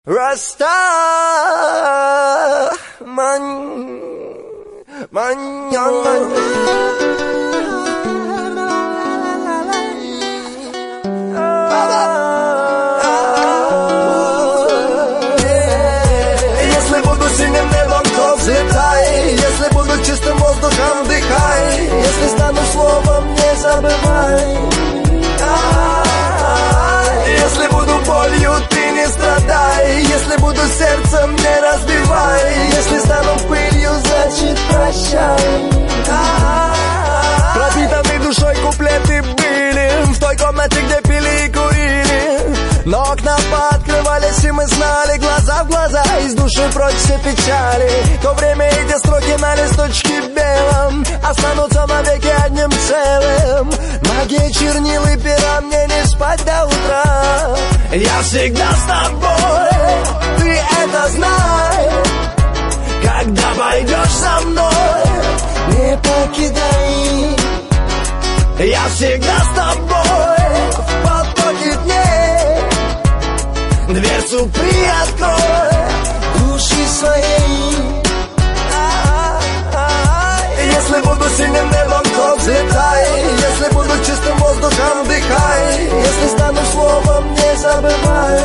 Rasta man Если буду синим небом, то взлетай. Если буду чистым воздухом, дыхай. Если стану словом, не забывай. Если буду болью, ты не страдай. Если буду сердцем, не разбивай. Если стану пылью, значит прощай. Пропитанный душой куплеты были в той комнате, где пили и курили. Но окна пооткрывались, и мы знали глаза в глаза. Из души прочь все печали. То время эти строки на листочке белом останутся навеки одним целым. Магия чернил и пера, мне не спать до утра. Я всегда с тобой, ты это знай. Когда пойдешь со мной, не покидай. Я всегда с тобой, в потоке дней. Дверцу приоткрой души своей. Если буду синим небом, то взлетай. Если буду чистым воздухом, дыхай. Если стану словом, не забывай.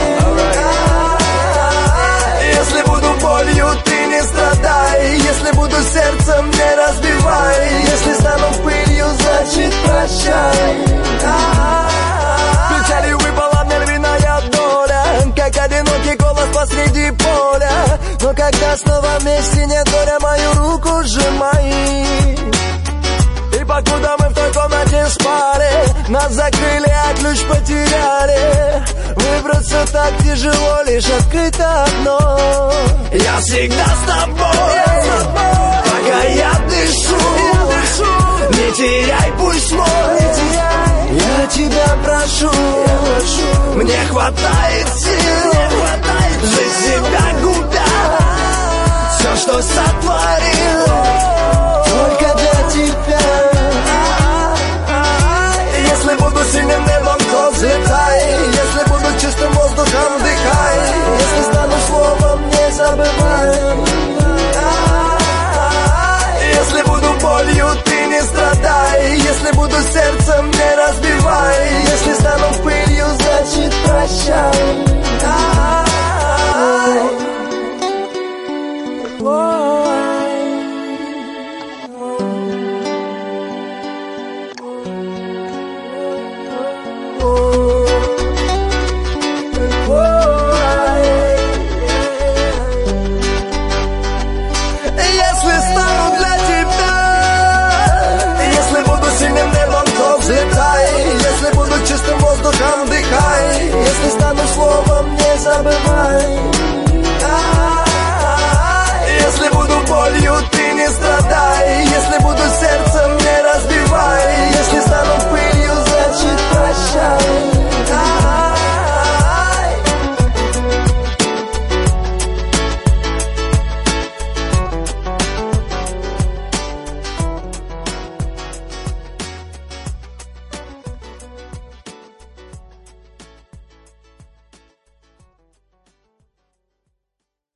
Если буду болью, ты не страдай. Если буду сердцем, не разбивай. Если стану пылью, значит прощай. Печалью выпала мне львиная доля, как одинокий голос посреди поля. Но когда снова вместе нет горя, мою руку сжимай. И покуда мы в той комнате спали, нас закрыли, а ключ потеряли. Выбраться так тяжело, лишь открыто окно. Я всегда с тобой, пока я дышу. Не теряй пульс мой, я тебя прошу. Мне хватает сил, жить себя губя. Все, что сотворил, только для тебя. Если буду синим небом, то взлетай. Если буду чистым воздухом, дыхай. Если стану словом, не забывай. Если буду болью, ты не страдай. Если буду сердцем, не разбивай. Если стану пылью, значит прощай.